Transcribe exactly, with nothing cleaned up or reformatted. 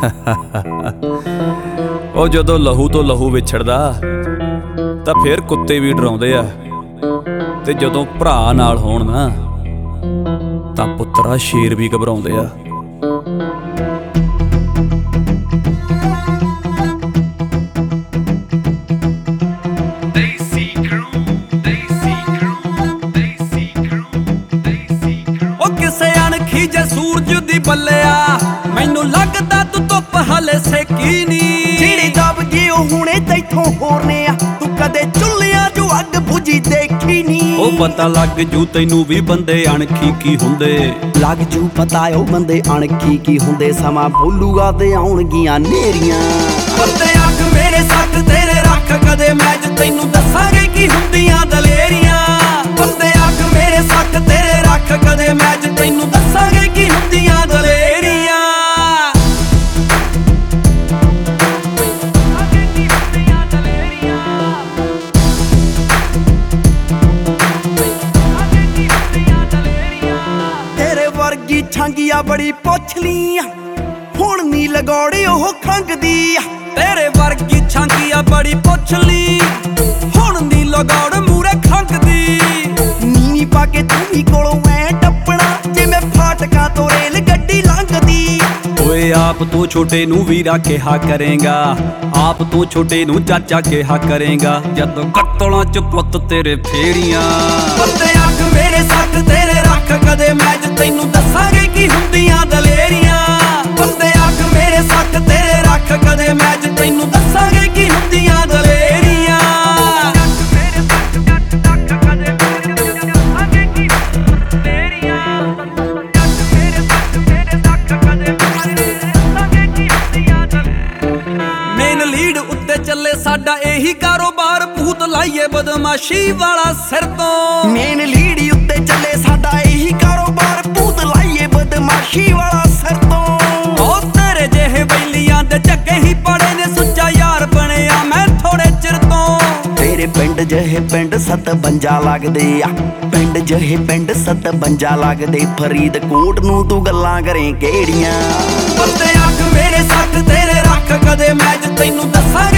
ਉਹ ਜਦੋਂ ਲਹੂ ਤੋਂ ਲਹੂ ਵਿਛੜਦਾ ਤਾਂ ਫੇਰ ਕੁੱਤੇ ਵੀ ਡਰਾਉਂਦੇ ਆ, ਤੇ ਜਦੋਂ ਭਰਾ ਨਾਲ ਹੋਣ ਨਾ ਤਾਂ ਪੁੱਤਰਾ ਸ਼ੇਰ ਵੀ ਘਬਰਾਉਂਦੇ ਆ। ਉਹ ਕਿਸੇ ਅਣਖੀ ਜੇ ਸੂਰਜ ਦੀ ਬੱਲਿਆ, ਮੈਨੂੰ ਲੱਗਦਾ ਤੂੰ ਧੁੱਪ ਹਲੇ ਸੇਕੀ ਨੀ। ਜਿਹੜੀ ਦਬ ਗਈ ਉਹ ਹੁਣੇ ਤੈਥੋਂ ਹੋਰ ਨੇ ਆ, ਤੂੰ ਕਦੇ ਚੁੱਲਿਆਂ ਜੋ ਅੱਗ ਬੁਝੀ ਦੇਖੀ ਨੀ। ਉਹ ਪਤਾ ਲੱਗ ਜੂ ਤੈਨੂੰ ਵੀ ਬੰਦੇ ਅਣਖੀ ਕੀ ਹੁੰਦੇ, ਲੱਗ ਜੂ ਪਤਾ ਉਹ ਬੰਦੇ ਅਣਖੀ ਕੀ ਹੁੰਦੇ। ਸਮਾਂ ਬੋਲੂਗਾ ਤੇ ਆਉਣਗੀਆਂ ਨੇਰੀਆਂ। ਬੰਦੇ ਅੱਖ ਮੇਰੇ ਸੱਟ ਤੇਰੇ ਰੱਖ ਕਦੇ ਮੈਚ, ਤੈਨੂੰ ਦੱਸਾਂਗੇ ਕੀ ਹੁੰਦੀਆਂ ਦਲੇਰੀਆਂ। ਬੰਦੇ ਅੱਖ ਮੇਰੇ ਸੱਟ ਤੇਰੇ ਰੱਖ ਕਦੇ ਮੈਚ, ਤੈਨੂੰ ਦੱਸਾਂਗੇ ਕੀ ਹੁੰਦੀਆਂ ਦਲੇਰੀਆਂ। ਤੇਰੇ ਵਰਗੀ ਛੰਗੀਆ ਬੜੀ ਪੁੱਛਲੀ ਆ, ਹੁਣ ਨੀ ਲਗੌੜੀ ਉਹ ਖੰਗਦੀ ਆ। ਤੇਰੇ ਵਰਗੀ ਛਾਂਗੀਆ ਬੜੀ ਪੁੱਛ ਲਈ, ਹੁਣ ਨੀ ਲਗੌੜ ਮੂਰੇ ਖੰਗਦੀ। ਨੀਵੀਂ ਪਾ ਕੇ ਤੂੰ ਵੀ ਕੋਲੋਂ ਐ ਟੱਪਣਾ, ਜਿਵੇਂ ਫਾਟਕਾਂ ਤੋਂ ਰੇਲ ਗੱਡੀ ਲੰਘਦੀ। ਓਏ ਆਪ ਤੋਂ ਛੋਟੇ ਨੂੰ ਵੀਰਾ ਕਿਹਾ ਕਰੇਗਾ, ਆਪ ਤੋਂ ਛੋਟੇ ਨੂੰ ਚਾਚਾ ਕਿਹਾ ਕਰੇਗਾ, ਜਦੋਂ ਕੱਤਲਾਂ ਚ ਪੁੱਤ ਤੇਰੇ ਫੇਰੀਆਂ। ਬੰਦੇ ਅੱਖ ਮੇਰੇ ਸੱਟ ਤੇਰੇ ਰੱਖ ਕਦੇ ਮੈਚ, ਤੈਨੂੰ ਦੱਸਾਂਗੇ ਕੀ ਹੁੰਦੀਆਂ ਦਲੇਰੀਆਂ। ਬੰਦੇ ਅੱਖ ਮੇਰੇ ਸੱਟ ਤੇਰੇ ਰੱਖ ਕਦੇ ਮੈਚ, ਤੈਨੂੰ ਦੱਸਾਂਗੇ ਕੀ ਹੁੰਦੀਆਂ ਦਲੇਰੀਆਂ। ਮੇਨ ਲੀਡ ਉੱਤੇ ਚੱਲੇ ਸਾਡਾ ਇਹੀ ਕਾਰੋਬਾਰ, ਭੂਤ ਲਾਈਏ ਬਦਮਾਸ਼ੀ ਵਾਲਾ ਸਿਰ ਤੋਂ। ਮੇਨ ਲੀੜੀ ਉੱਤੇ ਚੱਲੇ ਸਾਡਾ ਇਹੀ ਕਾਰੋਬਾਰ, ਭੂਤ ਲਾਈਏ ਬਦਮਾਸ਼ੀ ਵਾਲਾ ਸਿਰ ਤੋਂ। ਉਹ ਤੇਰੇ ਜਿਹੇ ਬੈਲੀਆਂ ਦੇ ਚੱਕੇ ਹੀ ਪੜੇ ਨੇ, ਸੁੱਚਾ ਯਾਰ ਬਣਿਆ ਮੈਂ ਥੋੜੇ ਚਿਰ ਤੋਂ। ਤੇਰੇ ਪਿੰਡ ਜਿਹੇ ਪਿੰਡ ਸਤਵੰਜਾ ਲੱਗਦੇ ਆ, ਪਿੰਡ ਜਿਹੇ ਪਿੰਡ ਸਤਵੰਜਾ ਲੱਗਦੇ। ਫਰੀਦਕੋਟ ਨੂੰ ਤੂੰ ਗੱਲਾਂ ਕਰੇ ਕਿਹੜੀਆਂ। ਬੰਦੇ ਅੱਖ ਮੇਰੇ ਸੱਟ ਤੇਰੇ ਰੱਖ ਕਦੇ ਮੈਚ, ਤੈਨੂੰ ਦੱਸਾਂ